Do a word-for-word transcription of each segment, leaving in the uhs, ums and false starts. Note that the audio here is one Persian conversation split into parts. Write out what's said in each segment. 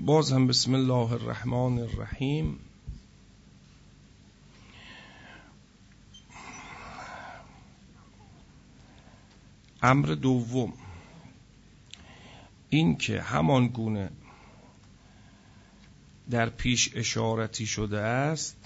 باز هم بسم الله الرحمن الرحیم. امر دوم این که همان گونه در پیش اشارتی شده است،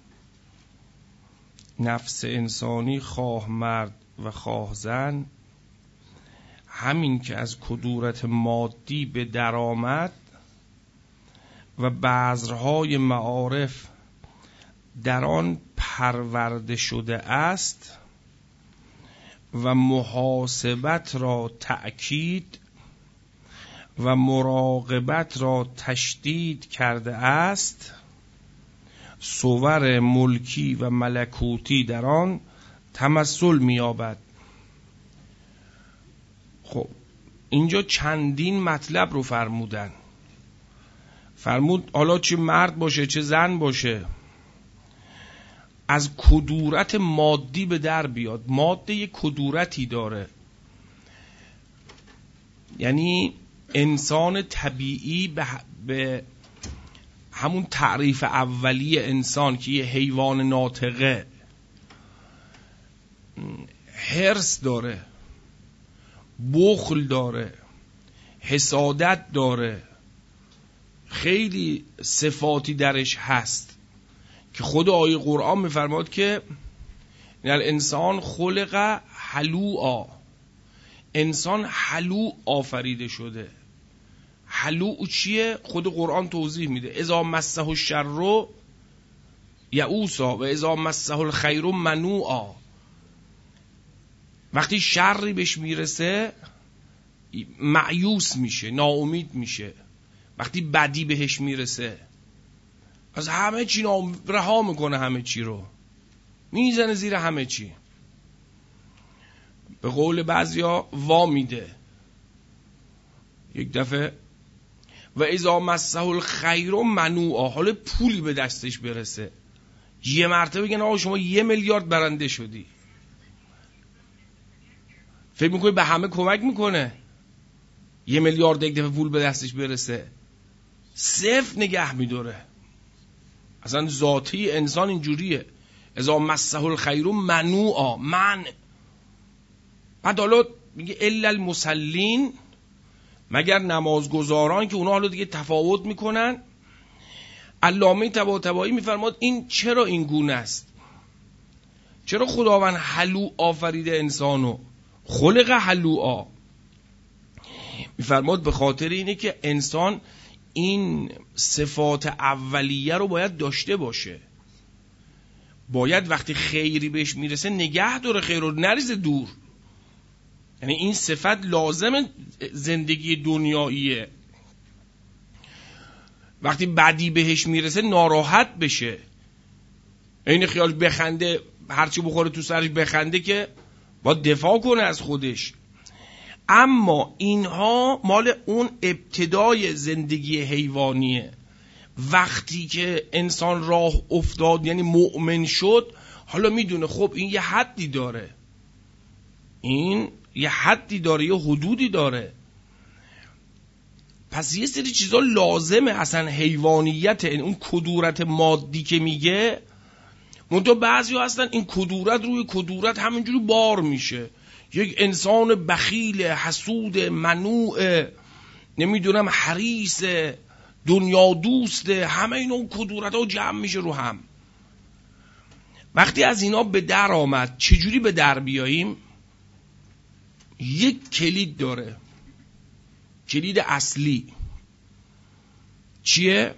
نفس انسانی خواه مرد و خواه زن، همین که از کدورت مادی به در آمد و بذرهای معارف در آن پرورده شده است و محاسبت را تأکید و مراقبت را تشدید کرده است، صور ملکی و ملکوتی در آن تمثل می‌یابد. خب اینجا چندین مطلب رو فرمودن. فرمود حالا چه مرد باشه چه زن باشه از کدورت مادی به در بیاد. ماده یک کدورتی داره، یعنی انسان طبیعی به, به همون تعریف اولیه انسان که یه حیوان ناطقه، حرص داره، بخل داره، حسادت داره، خیلی صفاتی درش هست که خود آیه قرآن میفرماد که الانسان خلق هلوعا، انسان هلوع آفریده شده. هلوع چیه؟ خود قرآن توضیح میده. اذا مسه الشر یئوسا و اذا مسه الخیر منوعا. وقتی شری بهش میرسه مایوس میشه، ناامید میشه. وقتی بدی بهش میرسه از همه چی رها میکنه، همه چی رو میزنه زیر همه چی. به قول بعضیا وا میده. یک دفعه و اذا مسه الخیر منوعا، حالا پولی به دستش برسه یه مرتبه بگن آقا شما یه میلیارد برنده شدی، فکر میکنی به همه کمک میکنه؟ یه میلیارد یک دفعه پول به دستش برسه صفر نگه میداره. اصلا ذاتی انسان اینجوریه. اذا مسه الخیر منوعا، من. بعد حالا میگه الا المصلین، مگر نمازگزاران که اونا حالا دیگه تفاوت میکنن. علامه طباطبایی میفرماد این چرا این گونه است؟ چرا خداوند هلوع آفریده انسانو؟ خلق هلوعا. میفرماد به خاطر اینه که انسان این صفات اولیه رو باید داشته باشه. باید وقتی خیری بهش میرسه نگه داره، خیر رو نریزه دور. یعنی این صفت لازم زندگی دنیاییه. وقتی بدی بهش میرسه ناراحت بشه، این خیال بخنده، هرچی بخوره تو سرش بخنده، که باید دفاع کنه از خودش. اما اینها مال اون ابتدای زندگی حیوانیه. وقتی که انسان راه افتاد، یعنی مؤمن شد، حالا میدونه خب این یه حدی داره، این یه حدی داره، یه حدودی داره. پس یه سری چیزا لازمه. اصلا حیوانیت اون کدورت مادی که میگه، منتها بعضی ها هستن این کدورت روی کدورت همینجوری بار میشه. یک انسان بخیل، حسود، منوع، نمیدونم حریص، دنیا دوسته، همه اینا اون کدورت ها جمع میشه رو هم. وقتی از اینا به در آمد، چجوری به در بیاییم؟ یک کلید داره، کلید اصلی چیه؟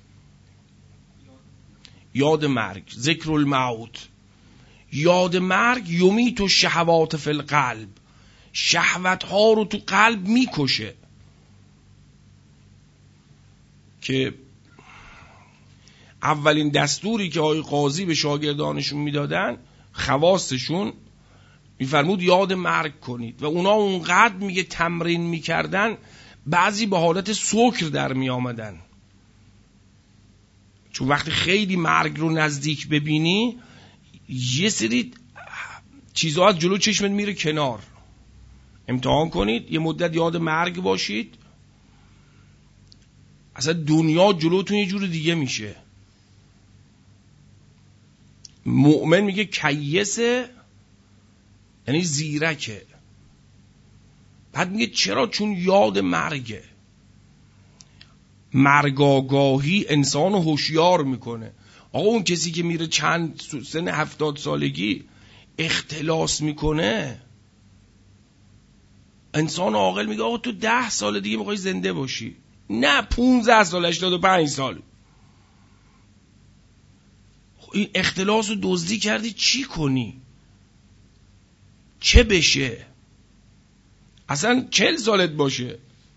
یاد مرگ، ذکر الموت. یاد مرگ یمیت و شهوات فی القلب، شهوت ها رو تو قلب میکشه. که اولین دستوری که آقای قاضی به شاگردانشون میدادن، خواستشون، میفرمود یاد مرگ کنید. و اونا اونقدر میگه تمرین میکردن، بعضی به حالت سکر در میامدن. چون وقتی خیلی مرگ رو نزدیک ببینی، یه سری چیزها از جلو چشمت میره کنار. امتحان کنید، یه مدت یاد مرگ باشید، اصلا دنیا جلوتون یه جور دیگه میشه. مؤمن میگه کیسه، یعنی زیرکه. بعد میگه چرا؟ چون یاد مرگه. مرگاگاهی انسان رو هوشیار میکنه. آقا اون کسی که میره چند سن هفتاد سالگی اختلاس میکنه، انسان عاقل میگه آقا تو ده سال دیگه میخوای زنده باشی، نه پونزده سال، هشتاد و پنج سال. این اختلاس رو دزدی کردی، چی کنی؟ چه بشه؟ اصلا چل سالت باشه.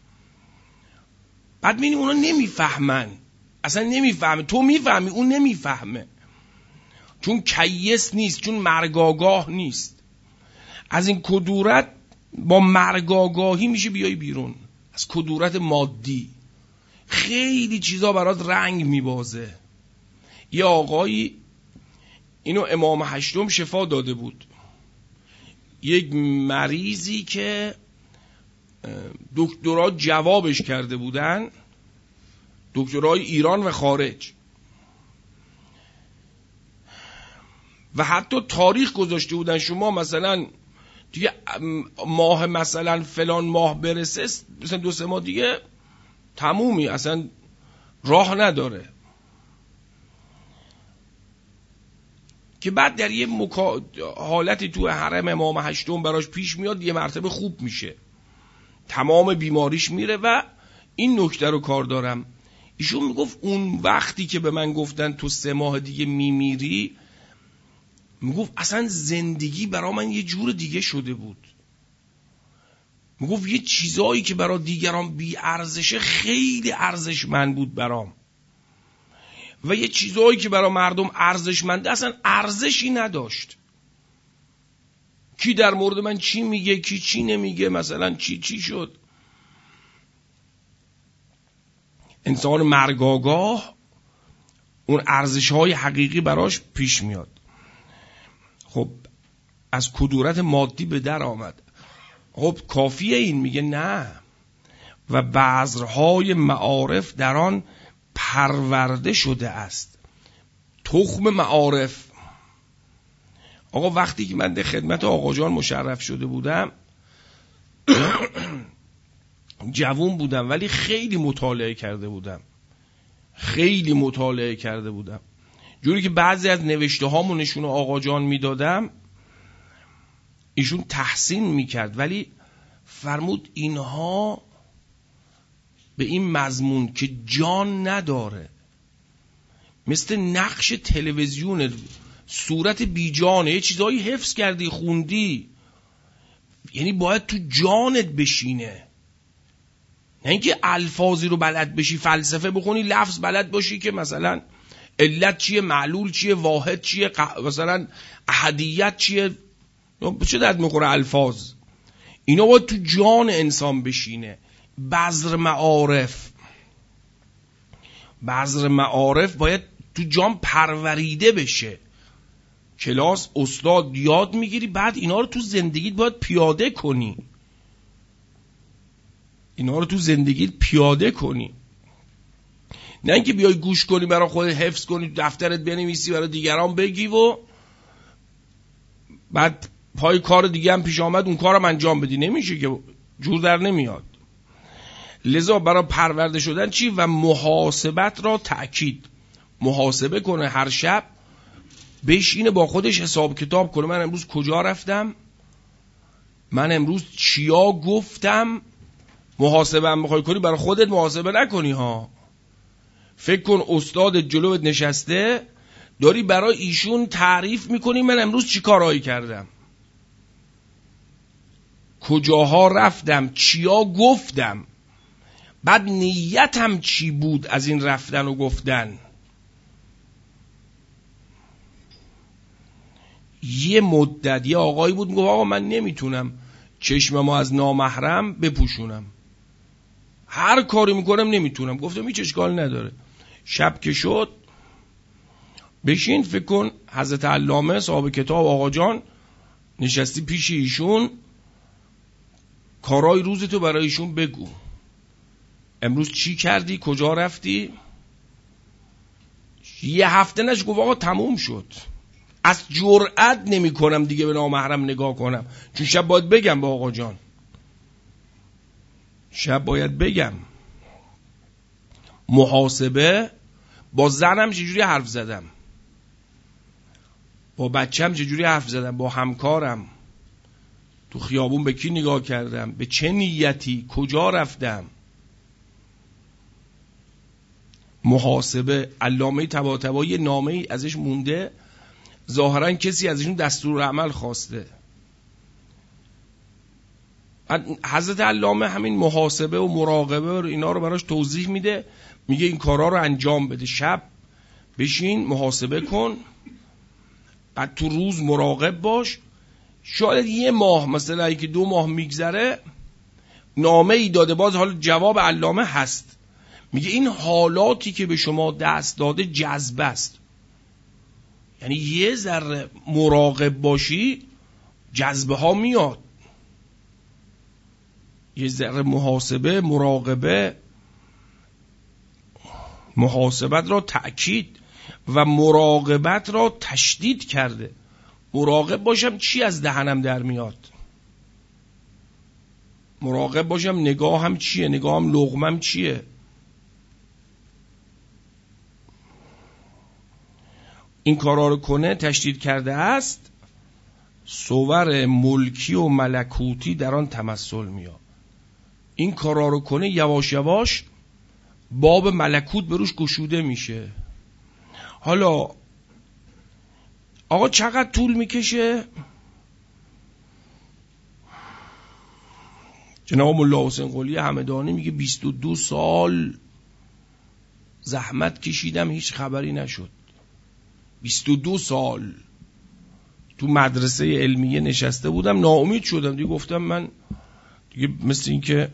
بعد میبینی اونا نمیفهمن، اصلا نمیفهمه. تو میفهمی، اون نمیفهمه، چون کیس نیست، چون مرگاگاه نیست. از این کدورت با مرگاگاهی میشه بیای بیرون، از کدورت مادی. خیلی چیزا برات رنگ میبازه. یه آقایی اینو امام هشتم شفا داده بود، یک مریضی که دکترا جوابش کرده بودن، دکترای ایران و خارج، و حتی تاریخ گذاشته بودن شما مثلا دیگه ماه مثلا فلان ماه برسه، مثلا دو سه ماه دیگه تمومی، اصلا راه نداره. که بعد در یه مکا... حالتی تو حرم امام هشتم براش پیش میاد، یه مرتبه خوب میشه، تمام بیماریش میره. و این نکته رو کار دارم، ایشون میگفت اون وقتی که به من گفتن تو سه ماه دیگه میمیری، میگفت اصلا زندگی برا من یه جور دیگه شده بود. میگفت یه چیزایی که برا دیگران بی ارزشه خیلی ارزشمند بود برام، و یه چیزایی که برا مردم ارزشمنده اصلا ارزشی نداشت. کی در مورد من چی میگه، کی چی نمیگه، مثلا چی چی شد. انسان مرگاگاه اون ارزش‌های حقیقی براش پیش میاد. خب از کدورت مادی به در آمد. خب کافیه این؟ میگه نه. و بذرهای معارف در آن پرورده شده است. تخم معارف. آقا وقتی که من در خدمت آقا جان مشرف شده بودم جوون بودم، ولی خیلی مطالعه کرده بودم، خیلی مطالعه کرده بودم، جوری که بعضی از نوشته هامو نشون آقا جان میدادم، ایشون تحسین میکرد، ولی فرمود اینها به این مضمون که جان نداره، مثل نقش تلویزیون، صورت بی جانه، یه چیزایی حفظ کردی خوندی، یعنی باید تو جانت بشینه، نه اینکه الفاظی رو بلد بشی، فلسفه بخونی، لفظ بلد باشی که مثلا علت چیه، معلول چیه، واحد چیه، مثلا احدیت چیه، چه درد میخوره الفاظ. اینا باید تو جان انسان بشینه. بذر معارف، بذر معارف باید تو جان پروریده بشه. کلاس استاد یاد میگیری، بعد اینا رو تو زندگیت باید پیاده کنی، اینا رو تو زندگیت پیاده کنی، نه اینکه بیای گوش کنی برای خودت حفظ کنی، دفترت بنویسی برای دیگران بگی و بعد پای کار دیگه هم پیش آمد اون کارم انجام بدی. نمیشه که، جور در نمیاد. لذا برای پرورده شدن چی؟ و محاسبت را تأکید، محاسبه کنه هر شب، بشینه با خودش حساب کتاب کنه. من امروز کجا رفتم، من امروز چیا گفتم. محاسبه هم بخوای کنی برای خودت محاسبه نکنی ها. فکر کن استاد جلوت نشسته، داری برای ایشون تعریف میکنی من امروز چی کارهایی کردم، کجاها رفتم، چیا گفتم، بعد نیتم چی بود از این رفتن و گفتن. یه مدت یه آقایی بود میگه آقا من نمیتونم چشممو از نامحرم بپوشونم، هر کاری میکنم نمیتونم. گفتم هیچ اشکال نداره. شب که شد بشین فکر کن حضرت علامه صاحب کتاب آقا جان نشستی پیش ایشون، کارای روزتو برای ایشون بگو. امروز چی کردی، کجا رفتی. یه هفته نش گفت آقا تموم شد. از جرئت نمی کنم دیگه به نامحرم نگاه کنم، چون شب باید بگم با آقا جان، شب باید بگم. محاسبه. با زنم چجوری حرف زدم، با بچم چجوری حرف زدم، با همکارم تو خیابون به کی نگاه کردم، به چه نیتی، کجا رفتم. محاسبه. علامه طباطبایی نامه‌ای ازش مونده، ظاهرا کسی ازشون دستور عمل خواسته. حضرت علامه همین محاسبه و مراقبه و اینا رو براش توضیح میده، میگه این کارا رو انجام بده، شب بشین محاسبه کن، بعد تو روز مراقب باش. شاید یه ماه مثلا یکی دو ماه میگذره، نامه ای داده، باز حال جواب علامه هست، میگه این حالاتی که به شما دست داده جذبه است، یعنی یه ذره مراقب باشی جذبه ها میاد. یه ذره محاسبه، مراقبه، محاسبت را تأکید و مراقبت را تشدید کرده. مراقب باشم چی از دهنم در میاد، مراقب باشم نگاهم چیه، نگاهم لقمم چیه. این کارا رو کنه تشدید کرده است، صور ملکی و ملکوتی در آن تمثل میاد. این کارا رو کنه یواش یواش باب ملکوت بروش گشوده میشه. حالا آقا چقدر طول میکشه؟ جناب ملا حسین قلی همدانی میگه بیست و دو سال زحمت کشیدم هیچ خبری نشد. بیست و دو سال تو مدرسه علمیه نشسته بودم، ناامید شدم دیگه، گفتم من دیگه مثل این که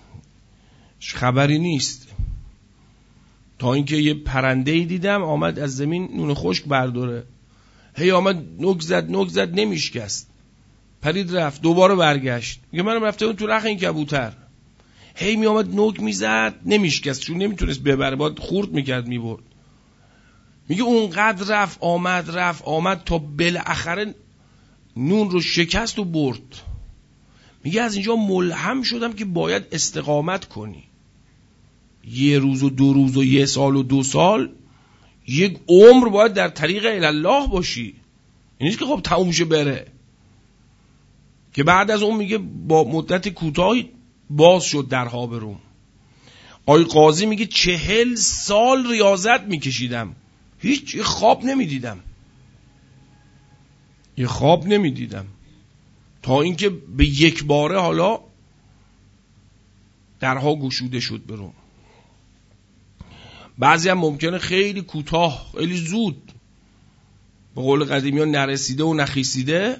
خبری نیست. تا اینکه یه پرنده‌ای دیدم آمد از زمین نون خشک برداره، هی آمد نوک زد نوک زد نمیشکست، پرید رفت، دوباره برگشت، میگه منم رفته اون تو رخ این کبوتر، هی می آمد نوک میزد نمیشکست، چون نمیتونست ببره، باید خورد میکرد میبرد. میگه اونقدر رفت آمد رفت آمد تا بالاخره نون رو شکست و برد. میگه از اینجا ملهم شدم که باید استقامت کنی، یه روز و دو روز و یه سال و دو سال، یک عمر باید در طریق الله باشی. این نیست که خب تموم شه بره، که بعد از اون میگه با مدت کوتاهی باز شد درها بروم. آقای قاضی میگه چهل سال ریاضت میکشیدم، هیچ یه خواب نمیدیدم، یه خواب نمیدیدم، تا اینکه به یک باره حالا درها گشوده شد بروم. بعضی هم ممکنه خیلی کوتاه، خیلی زود، به قول قدیمی ها نرسیده و نخیسیده.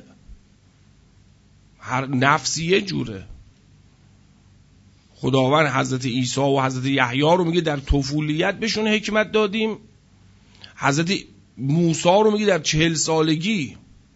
هر نفسی یه جوره. خداوند حضرت عیسی و حضرت یحیی رو میگه در طفولیت بهشون حکمت دادیم، حضرت موسی رو میگه در چهل سالگی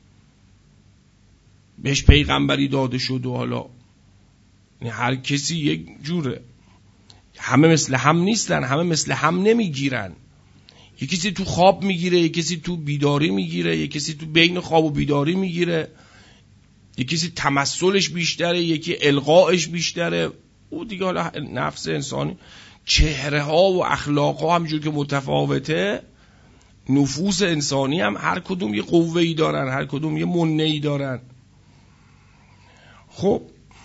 بهش پیغمبری داده شد. و حالا هر کسی یک جوره، همه مثل هم نیستن، همه مثل هم نمیگیرن. یک کسی تو خواب میگیره، یک کسی تو بیداری میگیره، یک کسی تو بین خواب و بیداری میگیره، یک کسی تمثلش بیشتره، یکی القاش بیشتره. او دیگه حالا نفس انسانی، چهره ها و اخلاق ها همجور که متفاوته، نفوس انسانی هم هر کدوم یه قوه‌ای دارن، هر کدوم یه منه‌ای دارن. خب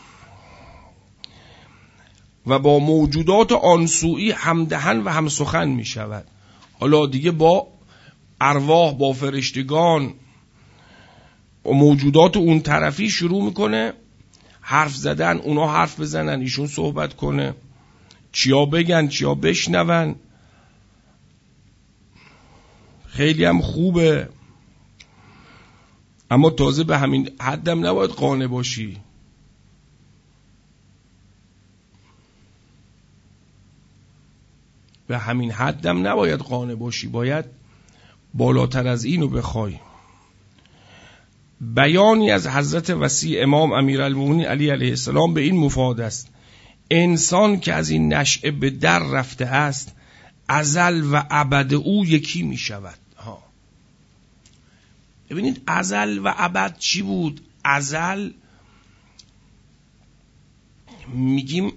و با موجودات آنسویی همدهن و همسخن می شود. حالا دیگه با ارواح، با فرشتگان و موجودات اون طرفی شروع میکنه حرف زدن، اونا حرف بزنن، ایشون صحبت کنه، چیا بگن چیا بشنون. خیلی هم خوبه، اما تازه به همین حدم نباید قانع باشی. به همین حدم نباید قانع باشی، باید بالاتر از اینو بخوای. بیانی از حضرت وصی امام امیرالمومنین علی علیه السلام به این مفاد است: انسان که از این نشأه به در رفته است ازل و ابد او یکی می شود. ها. ببینید ازل و ابد چی بود؟ ازل میگیم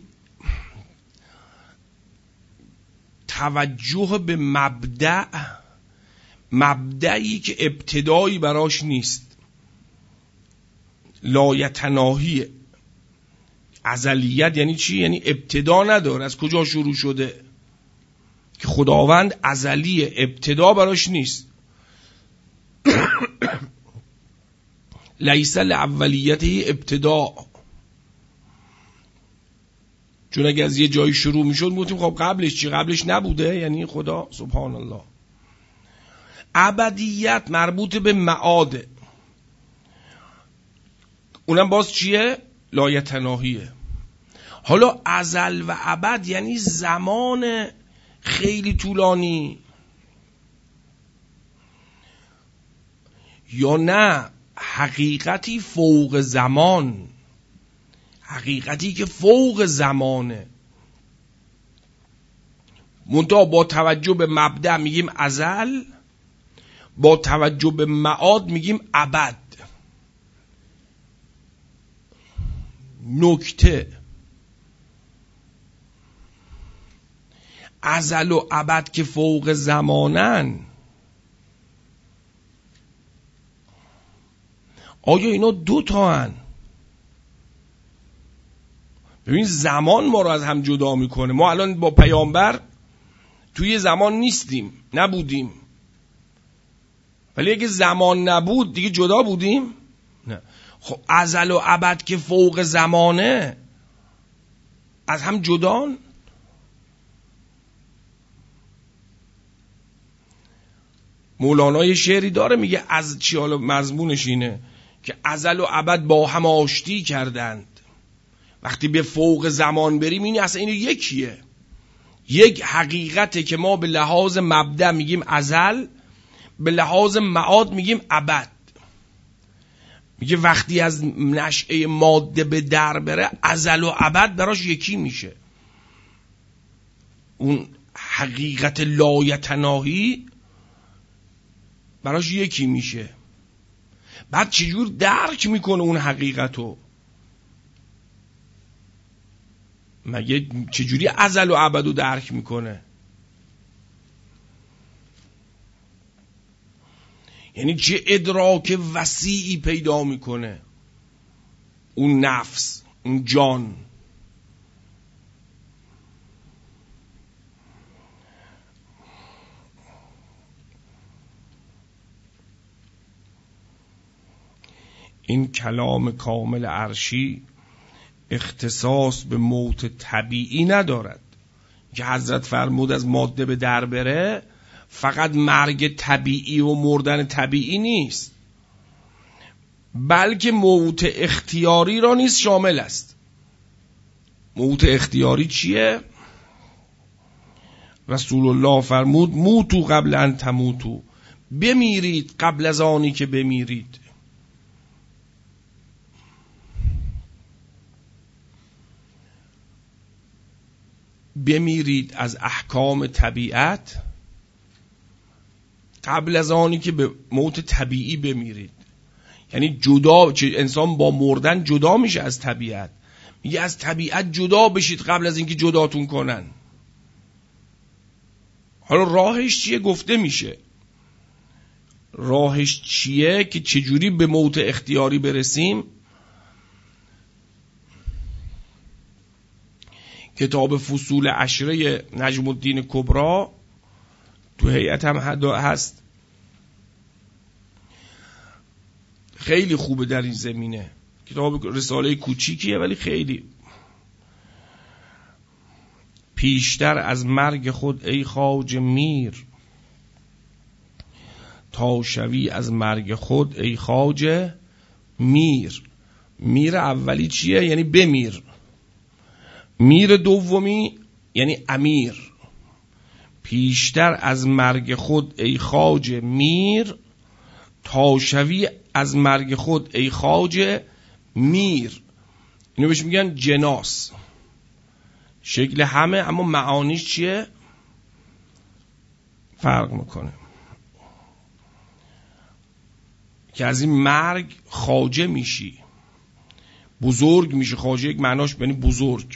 توجه به مبدأ، مبدئی که ابتدایی براش نیست، لایتناهیه. ازلیت یعنی چی؟ یعنی ابتدا نداره، از کجا شروع شده؟ که خداوند ازلیه، ابتدا براش نیست. لیس لاولیته ابتدا. چون اگه از یه جایی شروع میشد میگفتیم خب قبلش چی؟ قبلش نبوده؟ یعنی خدا سبحان الله. ابدیت مربوط به معاده، اونم باز چیه؟ لایتناهیه. حالا ازل و ابد یعنی زمان خیلی طولانی، یا نه حقیقتی فوق زمان، حقیقتی که فوق زمانه. منتها با توجه به مبدأ میگیم ازل، با توجه به معاد میگیم ابد. نکته ازل و ابد که فوق زمانن، آیا اینا دو تا هن؟ ببین زمان ما رو از هم جدا میکنه. ما الان با پیامبر توی زمان نیستیم، نبودیم، ولی اگه زمان نبود دیگه جدا بودیم؟ نه. خب ازل و ابد که فوق زمانه از هم جدان؟ مولانا یه شعری داره میگه از چی، حالا مضمونش اینه که ازل و ابد با هم آشتی کردند. وقتی به فوق زمان بریم این اصلا اینو یکیه، یک حقیقته که ما به لحاظ مبدأ میگیم ازل، به لحاظ معاد میگیم ابد. میگه وقتی از نشأه ماده به در بره ازل و ابد براش یکی میشه. اون حقیقت لایتناهی براش یکی میشه. بعد چجور درک میکنه اون حقیقتو؟ مگه چجوری ازل و ابدو درک میکنه؟ یعنی چه ادراک وسیعی پیدا میکنه اون نفس، اون جان. این کلام کامل عرشی اختصاص به موت طبیعی ندارد که حضرت فرمود از ماده به در بره فقط مرگ طبیعی و مردن طبیعی نیست، بلکه موت اختیاری را نیز شامل است. موت اختیاری چیه؟ رسول الله فرمود موتو قبل ان تموتو، بمیرید قبل از آنی که بمیرید. بمیرید از احکام طبیعت قبل از آنی که به موت طبیعی بمیرید. یعنی جدا، انسان با مردن جدا میشه از طبیعت. میگه از طبیعت جدا بشید قبل از اینکه جداتون کنن. حالا راهش چیه؟ گفته میشه راهش چیه که چجوری به موت اختیاری برسیم. کتاب فصول عشره نجم الدین کبری تو هیئت هم هست، خیلی خوبه در این زمینه. کتاب رساله کوچیکیه ولی خیلی. پیشتر از مرگ خود ای خواجه میر، تا شوی از مرگ خود ای خواجه میر. میر اولی چیه؟ یعنی بمیر. میر دومی یعنی امیر. پیشتر از مرگ خود ای خواجه میر، تا شوی از مرگ خود ای خواجه میر. اینو بهش میگن جناس. شکل همه، اما معانیش چیه؟ فرق میکنه. که از این مرگ خواجه میشی، بزرگ میشی. خواجه یک معناش یعنی بزرگ.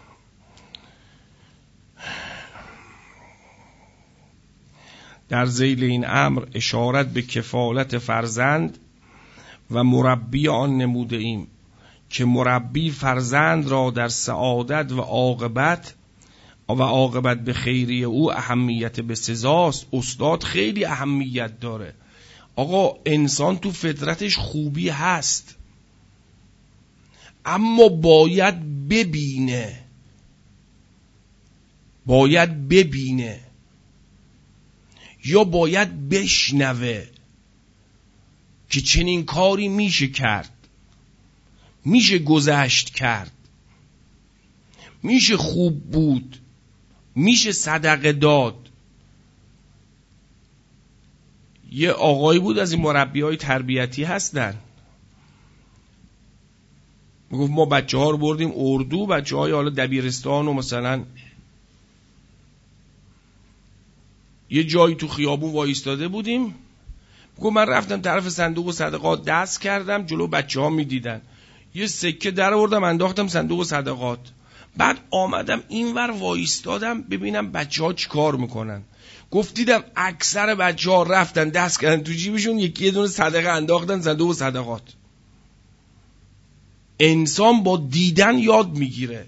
در ذیل این امر اشارت به کفالت فرزند و مربی آن نموده ایم که مربی فرزند را در سعادت و عاقبت و عاقبت به خیری او اهمیت به سزاست. استاد خیلی اهمیت داره. آقا انسان تو فطرتش خوبی هست، اما باید ببینه، باید ببینه یا باید بشنوه که چنین کاری میشه کرد، میشه گذشت کرد، میشه خوب بود، میشه صدقه داد. یه آقایی بود از این مربیای تربیتی هستن، میگفت ما بچه ها رو بردیم اردو، بچه های حالا دبیرستان و مثلا یه جایی تو خیابون وایستاده بودیم. میگفت من رفتم طرف صندوق صدقات دست کردم، جلو بچه ها میدیدن، یه سکه در آوردم انداختم صندوق صدقات. بعد آمدم اینور وایستادم ببینم بچه ها چی کار میکنن. گفت دیدم اکثر بچه ها رفتن دست کردن تو جیبشون، یکی یه دونه صدقه انداختن صندوق صدقات. انسان با دیدن یاد میگیره.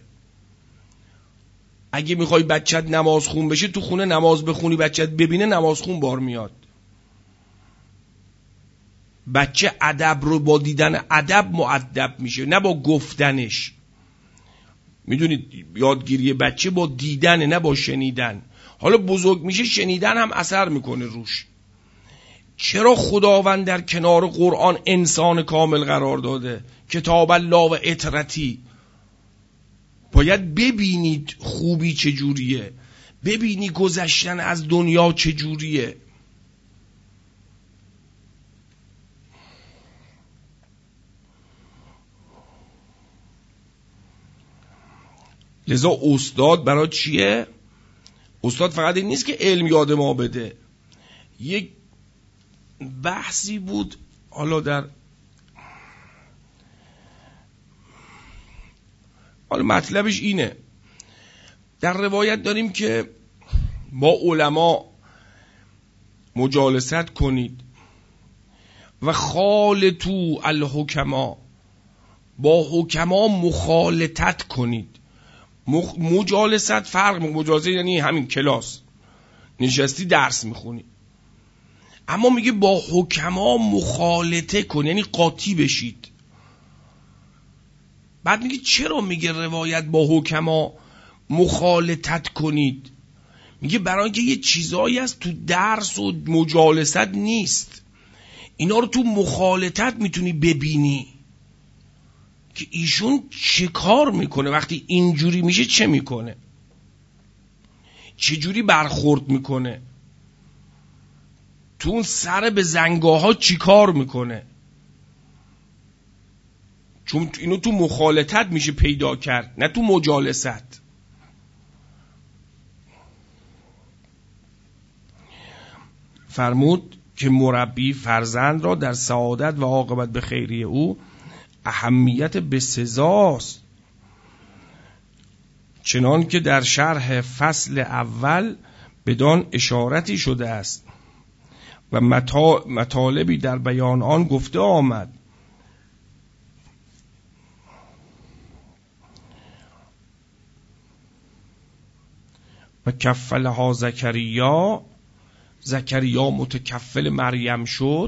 اگه میخوای بچت نماز خون بشه، تو خونه نماز بخونی بچت ببینه، نماز خون بار میاد. بچه ادب رو با دیدن ادب مؤدب میشه، نه با گفتنش. میدونید یادگیری بچه با دیدنه، نه با شنیدن. حالا بزرگ میشه شنیدن هم اثر میکنه روش. چرا خداوند در کنار قرآن انسان کامل قرار داده؟ کتاب الله و اطرتی. باید ببینید خوبی چجوریه، ببینی گذشتن از دنیا چجوریه. لذا استاد برای چیه؟ استاد فقط این نیست که علم یاد ما بده. یک بحثی بود حالا در حالا مطلبش اینه، در روایت داریم که با علما مجالست کنید و خالطو الحکما، با حکما مخالطت کنید. مخ... مجالست فرق، مجالست یعنی همین کلاس نشستی درس میخونی، اما میگه با حکما مخالطه کن، یعنی قاطی بشید. بعد میگه چرا میگه روایت با حکما مخالطت کنید؟ میگه برای اینکه یه چیزایی هست تو درس و مجالست نیست، اینا رو تو مخالطت میتونی ببینی که ایشون چه کار میکنه، وقتی اینجوری میشه چه میکنه، چه جوری برخورد میکنه، تو اون سر به زنگاه ها چی کار میکنه. چون اینو تو مخالطت میشه پیدا کرد، نه تو مجالست. فرمود که مربی فرزند را در سعادت و عاقبت به خیری او اهمیت به سزاست، چنان که در شرح فصل اول بدان اشارتی شده است و مطالبی در بیان آن گفته آمد. و کفلها زکریا، زکریا متکفل مریم شد.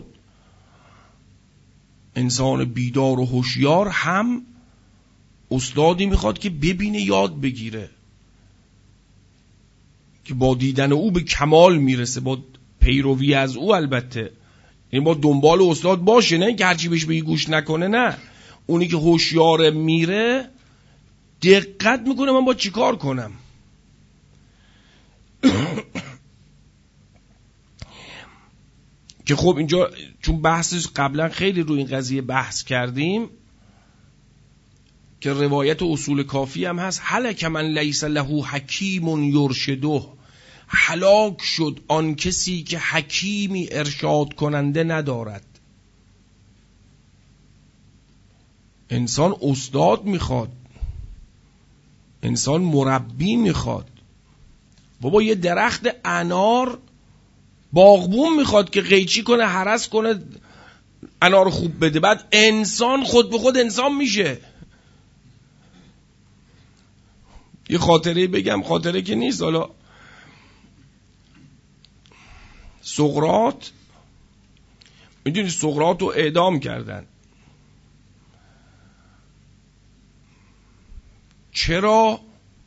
انسان بیدار و هوشیار هم استادی میخواد که ببینه یاد بگیره، که با دیدن او به کمال میرسه، با پیروی از او. البته این با دنبال استاد باشه، نه که هرچی بهش بگی گوش نکنه. نه، اونی که هوشیار میره دقت میکنه من با چی کار کنم. که خب اینجا چون بحثش قبلا خیلی روی این قضیه بحث کردیم، که روایت اصول کافی هم هست، هلک من لیس له حکیم یرشده، هلاک شد آن کسی که حکیمی ارشاد کننده ندارد. انسان استاد میخواد، انسان مربی میخواد. بابا یه درخت انار باغبون میخواد که قیچی کنه، هرس کنه، انار خوب بده. بعد انسان خود به خود انسان میشه. یه خاطره بگم، خاطره که نیست، حالا سقراط، میدونی سقراط رو اعدام کردن. چرا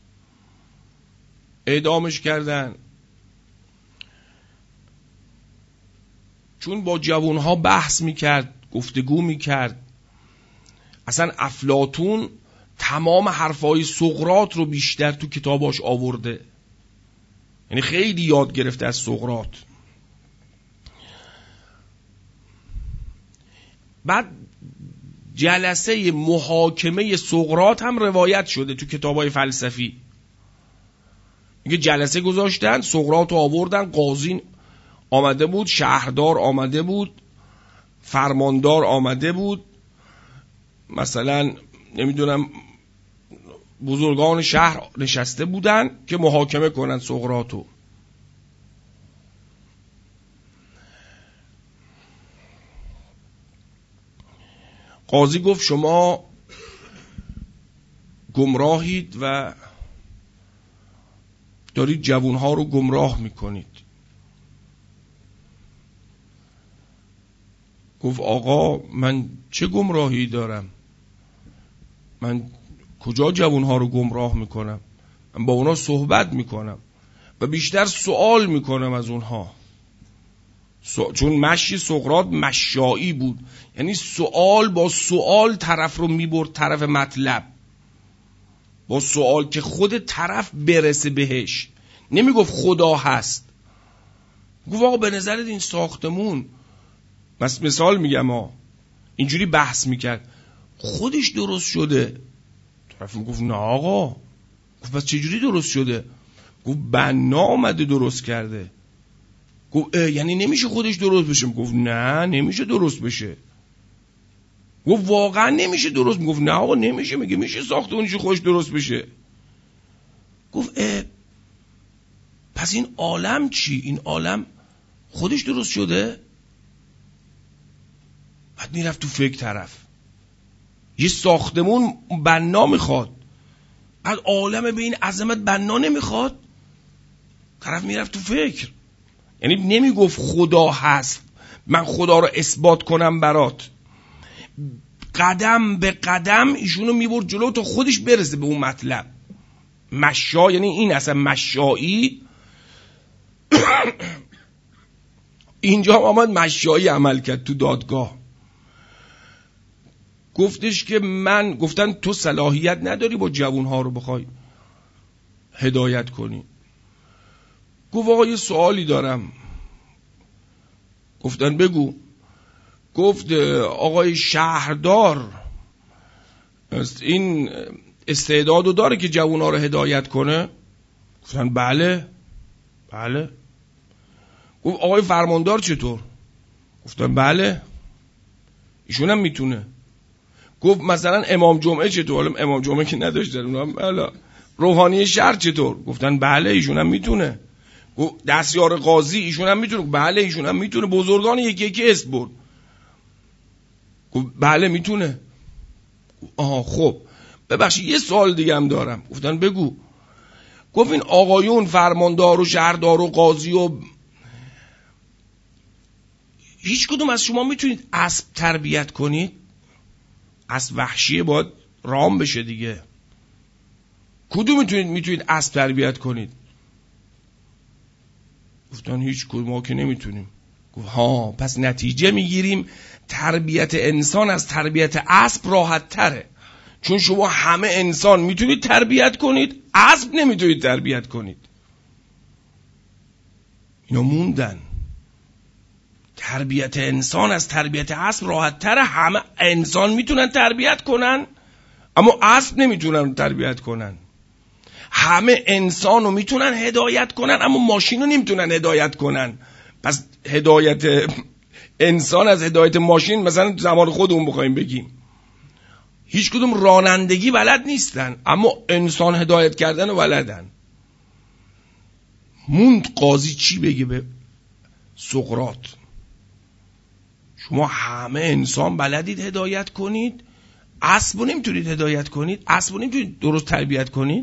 اعدامش کردن؟ چون با جوانها بحث میکرد، گفتگو میکرد. اصلا افلاطون تمام حرفای سقراط رو بیشتر تو کتاباش آورده، یعنی خیلی یاد گرفته از سقراط. بعد جلسه محاکمه سقراط هم روایت شده تو کتابای فلسفی. میگه جلسه گذاشتن، سقراط رو آوردن، قاضی آمده بود، شهردار آمده بود، فرماندار آمده بود، مثلا نمیدونم بزرگان شهر نشسته بودن که محاکمه کنن سقراطو. قاضی گفت شما گمراهید و دارید جوانها رو گمراه میکنید. گفت آقا من چه گمراهی دارم؟ من کجا جوانها رو گمراه میکنم؟ من با اونا صحبت میکنم و بیشتر سوال میکنم از اونها. سو... چون مشی سقراط مشایی بود، یعنی سوال با سوال طرف رو میبرد طرف مطلب، با سوال که خود طرف برسه بهش. نمیگفت خدا هست، گفت آقا به نظرت این ساختمون، بس مثال میگم ها، اینجوری بحث میکرد، خودش درست شده؟ طرف میگفت نه آقا. گفت پس چجوری درست شده؟ گفت بنا اومده درست کرده. گفت یعنی نمیشه خودش درست بشه؟ گفت نه نمیشه درست بشه. گفت واقعا نمیشه درست؟ گفت نه آقا نمیشه. میگه میشه ساختمونش خودش درست بشه. گفت اه پس این عالم چی؟ این عالم خودش درست شده؟ بعد میرفت تو فکر طرف، یه ساختمون بنا میخواد، بعد عالم به این عظمت بنا نمیخواد. طرف میرفت تو فکر، یعنی نمیگفت خدا هست من خدا رو اثبات کنم برات. قدم به قدم ایشونو میبرد جلو تا خودش برسه به اون مطلب. مشا یعنی این، اصلا مشایی اینجا آمد مشایی عمل کرد تو دادگاه. گفتش که من، گفتن تو صلاحیت نداری با جوانها رو بخوای هدایت کنی. گفت آقا یه سوالی دارم. گفتن بگو. گفت آقای شهردار این استعدادو داره که جوانها رو هدایت کنه؟ گفتن بله بله. گفت آقای فرماندار چطور؟ گفتن بله ایشون هم میتونه. گفت مثلا امام جمعه چطور؟ حالا امام جمعه که نداشتن اونم بله. روحانی شهر چطور؟ گفتن بله ایشون هم میتونه. گفت دستیار قاضی ایشون هم میتونه؟ بله ایشون هم میتونه. بزرگان یکی یکی اسم برد. گفت بله میتونه. آها خب ببخشید یه سوال دیگه هم دارم. گفتن بگو. گفت این آقایون فرماندار و شهردار و قاضی و هیچ کدوم از شما میتونید اسب تربیت کنید؟ اسب وحشیه، باید رام بشه دیگه. کدوم میتونید میتونید اسب تربیت کنید؟ گفتن هیچ کدوم ما که نمیتونیم. گفت ها پس نتیجه میگیریم تربیت انسان از تربیت اسب راحت تره، چون شما همه انسان میتونید تربیت کنید، اسب نمیتونید تربیت کنید. اینا موندن. تربیت انسان از تربیت اسب راحت تره، همه انسان میتونن تربیت کنن اما اسب نمیتونن تربیت کنن. همه انسان رو میتونن هدایت کنن اما ماشین رو نمیتونن هدایت کنن. پس هدایت انسان از هدایت ماشین مثلا زمان خودمون بخوایم بگیم، هیچ کدوم رانندگی بلد نیستن اما انسان هدایت کردن رو بلدن. موند قاضی چی بگه به سقراط؟ شما همه انسان بلدید هدایت کنید، اسب رو نمیتونید هدایت کنید، اسب رو نمیتونید درست تربیت کنید.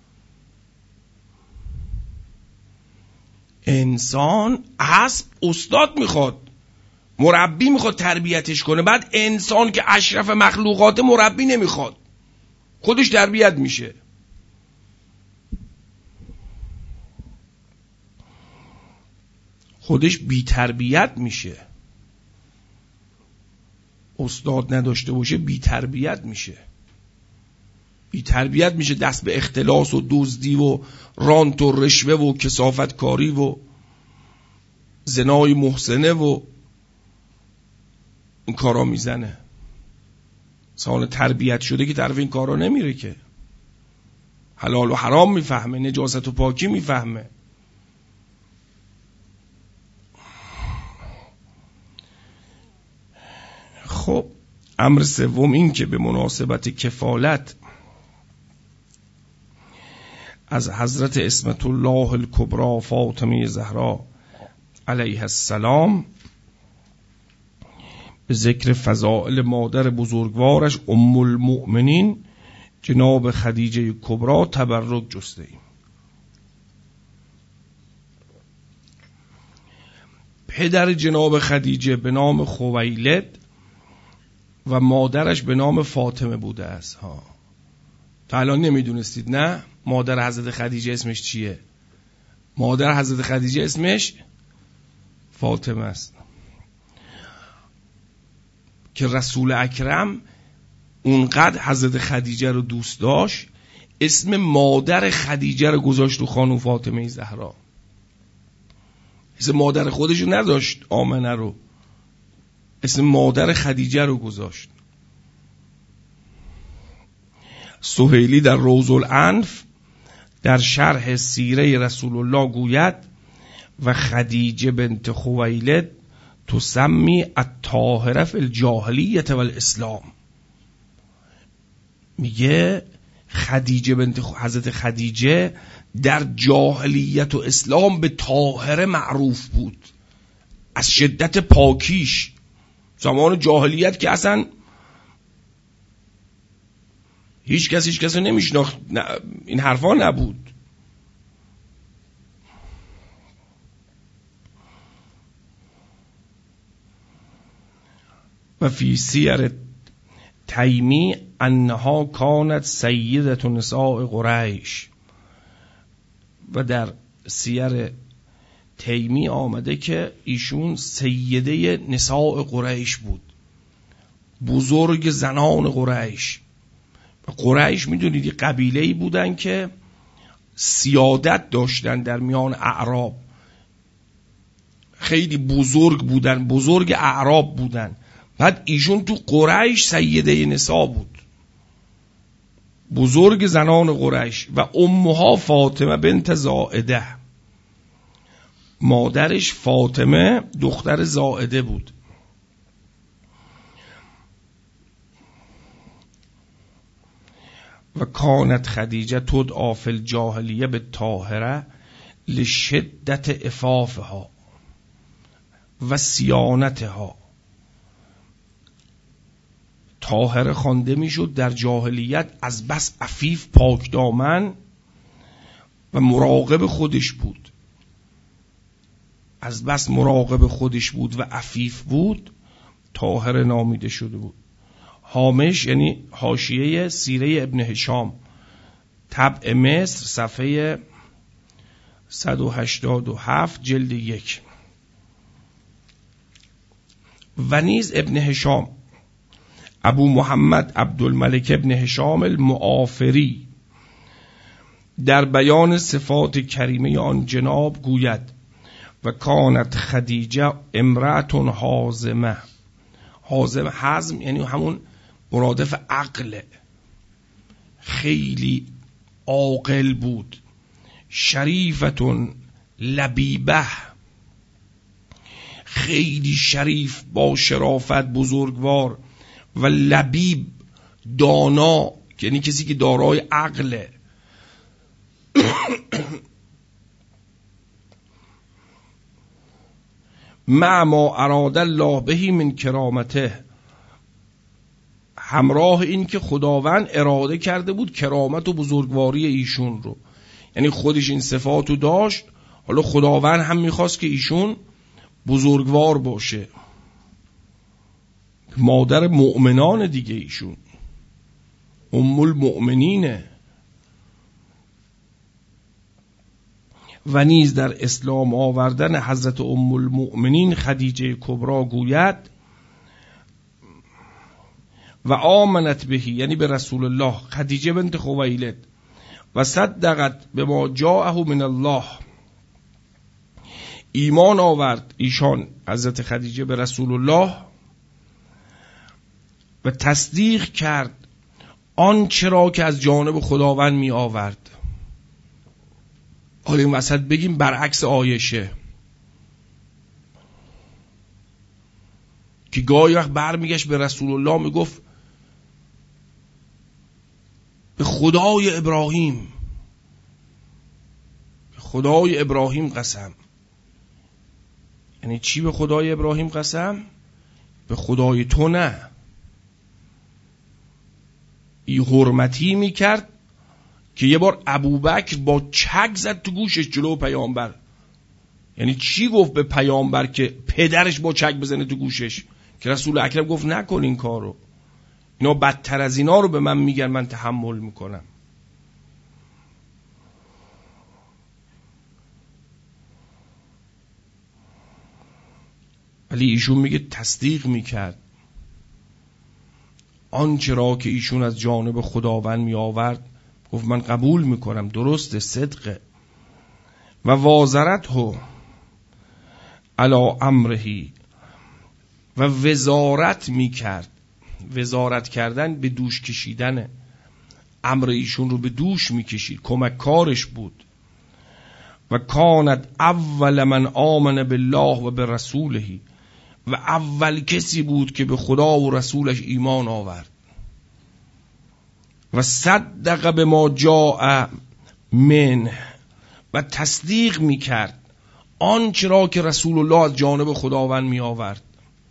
انسان اسب استاد میخواد، مربی میخواد تربیتش کنه. بعد انسان که اشرف مخلوقات مربی نمیخواد، خودش تربیت میشه. خودش بی تربیت میشه. استاد نداشته باشه بی تربیت میشه. بی تربیت میشه، دست به اختلاس و دزدی و رانت و رشوه و کثافت کاری و زنای محسنه و این کارا میزنه. انسان تربیت شده که طرف این کارا نمیره، که حلال و حرام میفهمه، نجاست و پاکی میفهمه. خب امر سوم این که به مناسبت کفالت از حضرت اسمت الله الکبری فاطمه زهرا علیها السلام به ذکر فضائل مادر بزرگوارش ام المؤمنین جناب خدیجه کبری تبرک جسته ایم. پدر جناب خدیجه به نام خویلد و مادرش به نام فاطمه بوده است. ها تا الان نمیدونستید نه؟ مادر حضرت خدیجه اسمش چیه؟ مادر حضرت خدیجه اسمش فاطمه است که رسول اکرم اونقدر حضرت خدیجه رو دوست داشت اسم مادر خدیجه رو گذاشت رو خانم فاطمه زهرا. اسم مادر خودش رو نداشت، آمنه رو، اسم مادر خدیجه رو گذاشت. سهیلی در روض الانف در شرح سیره رسول الله گوید و خدیجه بنت خویلد تسمی الطاهره فی الجاهلیه و الاسلام. میگه خدیجه بنت حضرت خدیجه در جاهلیت و اسلام به طاهره معروف بود، از شدت پاکیش. زمان جاهلیت که اصلا هیچ کس هیچ کس رو نمیشناخت، این حرفا نبود. و فی سیر تیمی انها کانت سیدت نساء قریش. و در سیر تیمی آمده که ایشون سیده نساء قریش بود، بزرگ زنان قریش. و قریش میدونید قبیله‌ای بودن که سیادت داشتن در میان اعراب، خیلی بزرگ بودن، بزرگ اعراب بودن. بعد ایشون تو قریش سیده نساء بود، بزرگ زنان قریش. و امها فاطمه بنت زائده، مادرش فاطمه دختر زائده بود. و کانت خدیجه تدعی فی الجاهلیه بالطاهره لشدت عفافها و صیانتها. طاهره خوانده میشد در جاهلیت از بس عفیف پاک دامن و مراقب خودش بود، از بس مراقب خودش بود و عفیف بود طاهره نامیده شده بود. هامش یعنی حاشیه سیره ابن هشام، طبع مصر، صفحه صد و هشتاد و هفت، جلد یک. و نیز ابن هشام ابو محمد عبدالملک ابن هشام المعافری در بیان صفات کریمه آن جناب گوید و کانت خدیجه امرأة حازمه. حازم حزم یعنی همون مرادف عقل، خیلی عاقل بود. شریفتون لبیبه، خیلی شریف با شرافت، بزرگوار. و لبیب دانا، یعنی کسی که دارای عقله. مع ما اراد الله بهی من کرامته، همراه این که خداوند اراده کرده بود کرامت و بزرگواری ایشون رو، یعنی خودش این صفاتو داشت، حالا خداوند هم میخواست که ایشون بزرگوار باشه. مادر مؤمنان دیگه ایشون، ام المؤمنینه. و نیز در اسلام آوردن حضرت ام المؤمنین خدیجه کبرا گوید و آمنت بهی، یعنی به رسول الله، خدیجه بنت خویلد، و صدقت به ما جاءه من الله، ایمان آورد ایشان حضرت خدیجه به رسول الله و تصدیق کرد آنچه را که از جانب خداوند می آورد. حالا این وسط بگیم برعکس عایشه که گاهی وقت برمیگشت به رسول الله میگفت به خدای ابراهیم، به خدای ابراهیم قسم. یعنی چی به خدای ابراهیم قسم؟ به خدای تو نه. این حرمتی میکرد که یه بار ابوبکر با چک زد تو گوشش جلو پیامبر. یعنی چی گفت به پیامبر که پدرش با چک بزنه تو گوشش؟ که رسول اکرم گفت نکن این کارو، اینا بدتر از اینا رو به من میگن، من تحمل میکنم. ولی ایشون میگه تصدیق میکرد آنچه را که ایشون از جانب خداوند می آورد، گفت من قبول میکنم، درسته، صدقه. و وازرته علی امرهی، و وزارت میکرد. وزارت کردن به دوش کشیدن، امر ایشون رو به دوش میکشید، کمک کارش بود. و کانت اول من آمن بالله و به رسوله، و اول کسی بود که به خدا و رسولش ایمان آورد. و صدق به ما جاء من، و تصدیق میکرد آنچه را که رسول الله از جانب خداوند می آورد.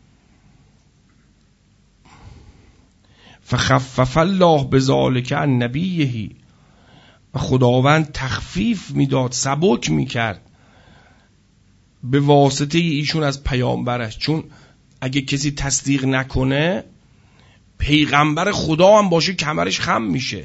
فخفف الله بذلک عن نبیه، و خداوند تخفیف میداد، سبک میکرد به واسطه ایشون از پیامبرش. چون اگه کسی تصدیق نکنه، پیغمبر خدا هم باشه کمرش خم میشه.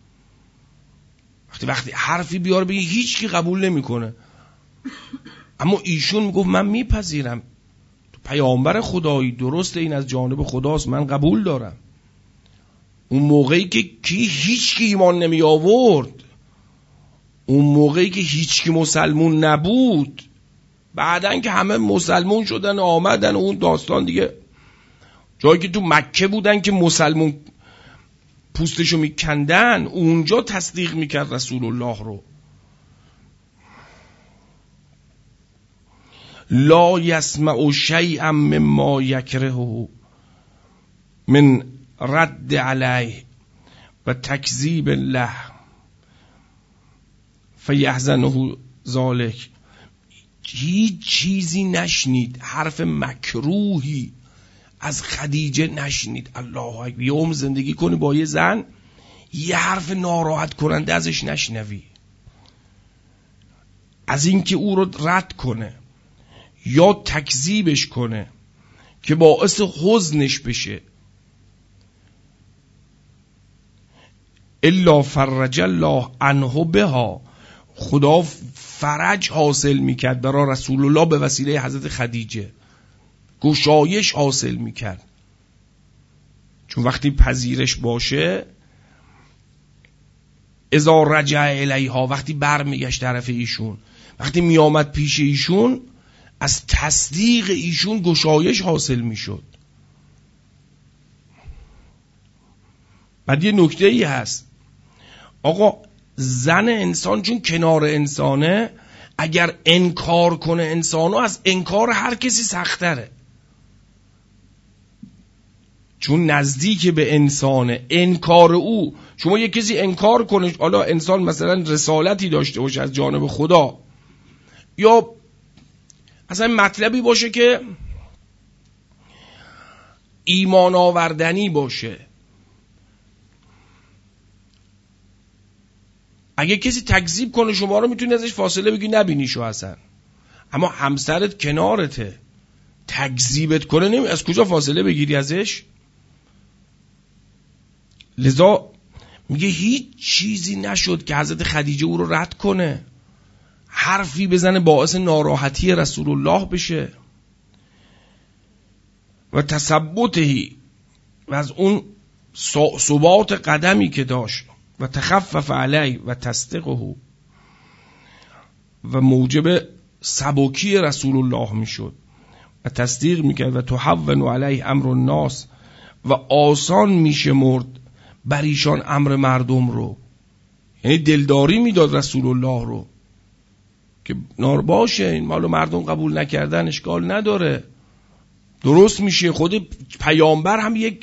وقتی وقتی حرفی بیاره بگه هیچ کی قبول نمیکنه، اما ایشون میگفت من میپذیرم، تو پیامبر خدایی، درسته این از جانب خداست، من قبول دارم. اون موقعی که کی هیچ کی ایمان نمی آورد، اون موقعی که هیچ کی مسلمون نبود، بعدن که همه مسلمون شدن آمدن، اون داستان دیگه. جایی که تو مکه بودن که مسلمون پوستشو میکندن، اونجا تصدیق میکرد رسول الله رو. لا یسمع شیئا مما یکرهه من رد علیه و تکذیب الله فیحزنه ذالک. هیچ چیزی نشنید، حرف مکروهی از خدیجه نشنید. الله اکبر. یه عمر زندگی کنی با یه زن، یه حرف ناراحت کننده ازش نشنوی، از اینکه او رو رد کنه یا تکذیبش کنه که باعث حزنش بشه. الا فرج الله عنه بها، خدا فرج حاصل میکرد برای رسول الله به وسیله حضرت خدیجه، گشایش حاصل میکرد. چون وقتی پذیرش باشه، اذا رجع الیها، وقتی برمیگشت طرف ایشون، وقتی میامد پیش ایشون، از تصدیق ایشون گشایش حاصل میشد. بعد یه نکته ای هست، آقا زن انسان چون کنار انسانه، اگر انکار کنه انسانو، از انکار هر کسی سختره، چون نزدیک به انسانه. انکار او، شما یک کسی انکار کنه، حالا انسان مثلا رسالتی داشته باشه از جانب خدا، یا اصلا مطلبی باشه که ایمان آوردنی باشه، اگه کسی تکذیب کنه شما رو میتونی ازش فاصله بگی نبینیشو اصلا. اما همسرت کنارته تکذیبت کنه، نمی از کجا فاصله بگیری ازش؟ لذا میگه هیچ چیزی نشد که حضرت خدیجه او رو رد کنه، حرفی بزنه باعث ناراحتی رسول الله بشه. و تثبتهی، و از اون ثبات قدمی که داشت، و تخفف علی و تصدیقه، و موجب سبکی رسول الله میشد و تصدیق میکرد. و تهون علیه امر الناس، و آسان میشه مرد بر ایشان امر مردم رو، یعنی دلداری میداد رسول الله رو که نار باشه، این مالو مردم قبول نکردن اشکال نداره، درست میشه. خود پیامبر هم یک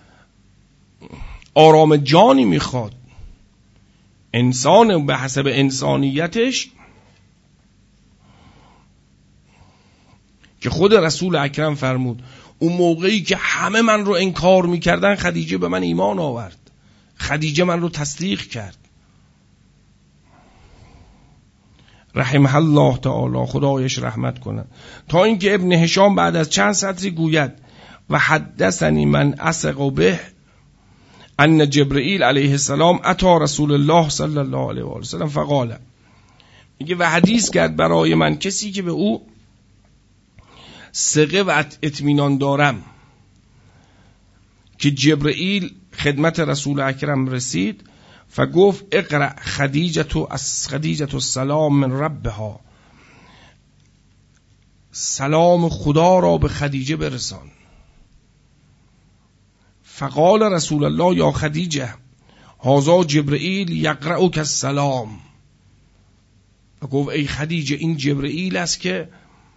آرام جانی میخواد، انسان به حسب انسانیتش، که خود رسول اکرم فرمود اون موقعی که همه من رو انکار میکردن خدیجه به من ایمان آورد، خدیجه من رو تصدیق کرد. رحمه الله تعالی، خدایش رحمت کنه. تا اینکه ابن هشام بعد از چند سطری گوید و حدثنی من اثق به ان جبرئیل علیه السلام اتی رسول الله صلی الله علیه و آله وسلم فقال، میگه و حدیث کرد برای من کسی که به او ثقه و اطمینان دارم که جبرئیل خدمت رسول اکرم رسید، فگفت اقرأ خدیجه از خدیجه السلام من ربها، سلام خدا را به خدیجه برسان. فقال رسول الله یا خدیجه هذا جبرئیل یقرأک السلام، و گفت ای خدیجه این جبرئیل است که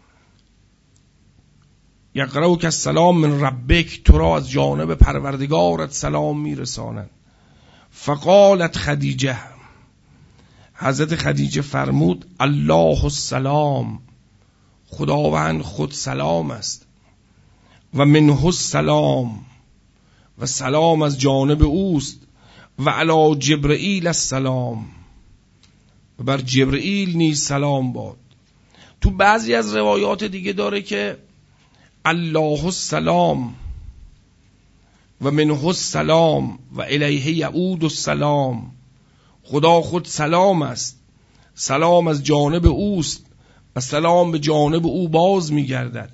یقرأک السلام من ربک، تو را از جانب پروردگارت سلام میرسانند. فقالت خدیجه، حضرت خدیجه فرمود الله السلام، خداوند خود سلام است، و منه السلام، و سلام از جانب اوست، و علی جبرئیل السلام، و بر جبرئیل نیز سلام باد. تو بعضی از روایات دیگه داره که الله السلام و منه السلام و الیه یعود السلام، خدا خود سلام است، سلام از جانب اوست و سلام به جانب او باز میگردد.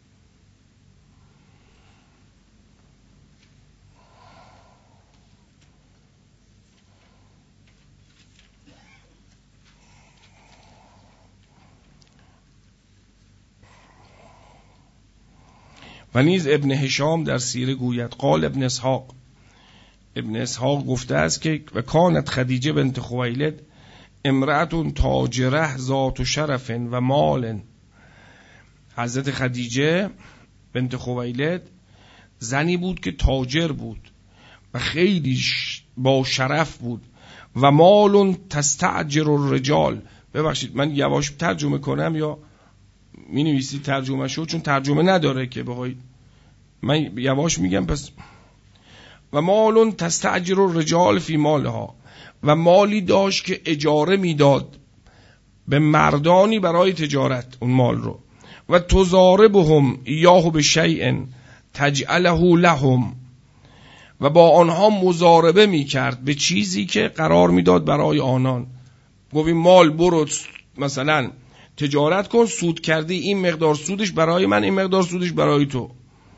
و نیز ابن هشام در سیره گوید قال ابن اسحاق، ابن اسحاق گفته است که و کانت خدیجه بنت خویلد امرأة تاجره ذات شرف و مال، حضرت خدیجه بنت خویلد زنی بود که تاجر بود و خیلی با شرف بود، و مال تستأجر الرجال. ببخشید من یواش ترجمه کنم یا می نویسی ترجمه شو، چون ترجمه نداره که بخوای من یواش میگم. پس و مال تستأجر الرجال فی مالها، و مالی داشت که اجاره میداد به مردانی برای تجارت اون مال رو، و تضاربهم ایاه بشیء تجعله لهم، و با آنها مضاربه میکرد به چیزی که قرار میداد برای آنان. گفت این مال برو مثلا تجارت کن، سود کردی این مقدار سودش برای من، این مقدار سودش برای تو.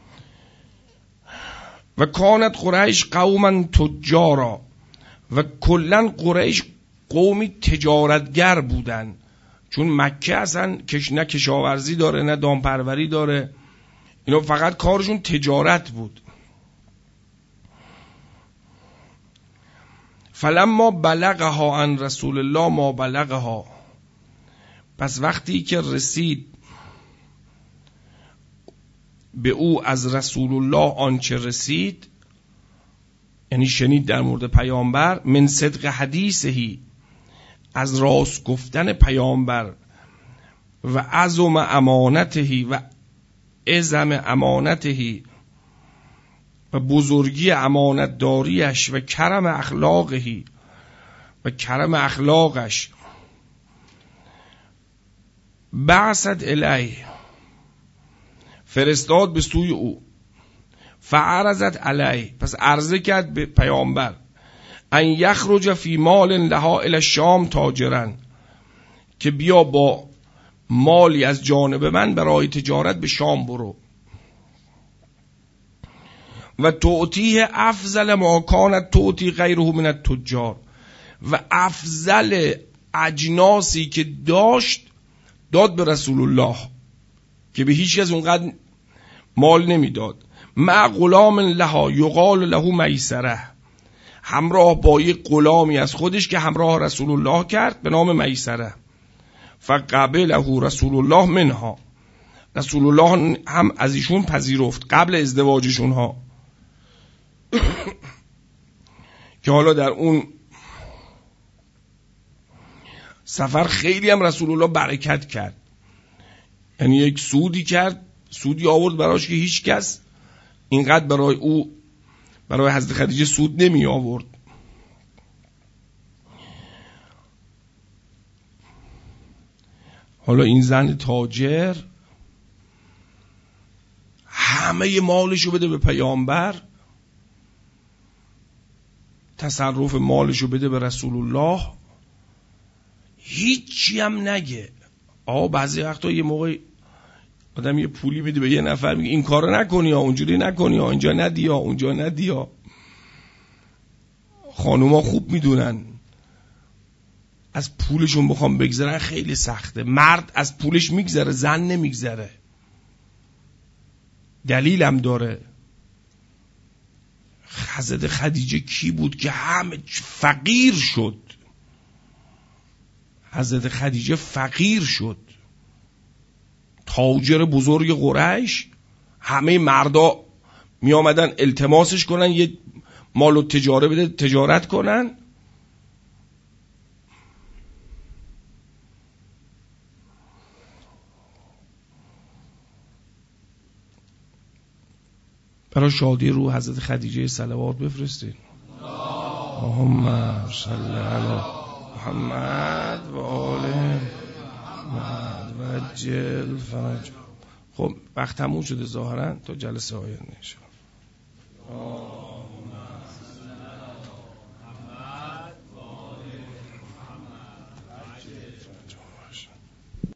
و کانت قریش قوما تجارا، و کلن قریش قومی تجارتگر بودن، چون مکه اصلا کش نه کشاورزی داره نه دامپروری داره، اینا فقط کارشون تجارت بود. فلما بلغها عن رسول الله ما بلغها، پس وقتی که رسید به او از رسول الله آنچه رسید، یعنی شنید در مورد پیامبر، من صدق حدیثهی، از راست گفتن پیامبر، و عظم امانتهی و عظم امانتهی و بزرگی امانت داریش و کرم اخلاقهی و کرم اخلاقش، بعثت الیه، فرستاد به سوی او، فعرضت علیه، پس عرضه کرد به پیامبر، ان یخرج فی مال لها الی الشام تاجرا، که بیا با مالی از جانب من برای تجارت به شام برو، و تعطیه افضل ما کانت تعطی غیره من التجار، و افضل اجناسی که داشت داد به رسول الله که به هیچ کس اونقدر مال نمیداد. مع غلام لها یقال له میسره، همراه با یک غلامی از خودش که همراه رسول الله کرد به نام میسره. فقبله رسول الله منها، رسول الله هم از ایشون پذیرفت قبل ازدواجشون ها. که حالا در اون سفر خیلی هم رسول الله برکت کرد، یعنی یک سودی کرد، سودی آورد براش که هیچ کس اینقدر برای او، برای حضرت خدیجه سود نمی آورد. حالا این زن تاجر همه مالشو بده به پیامبر، تصرف مالشو بده به رسول الله، هیچی هم نگه. آه بعضی وقتا یه موقع آدم یه پولی میده به یه نفر، میگه این کارو نکنی ها، اونجوری نکنی ها، اینجا ندی ها، اونجا ندی ها. خانوما خوب میدونن از پولشون بخوام بگذرن خیلی سخته. مرد از پولش میگذره، زن نمیگذره. دلیلم داره. حضرت خدیجه کی بود که همه فقیر شد؟ حضرت خدیجه فقیر شد، تاجر بزرگ قریش. همه مردا می آمدن التماسش کنن یه مال و تجاره بده تجارت کنن. برای شادی روح حضرت خدیجه صلوات بفرستین. اللهم صل علی محمد و آل محمد و عجل فرج. خب وقت تموم شده ظاهرا، تا جلسه آینده ان شاء الله.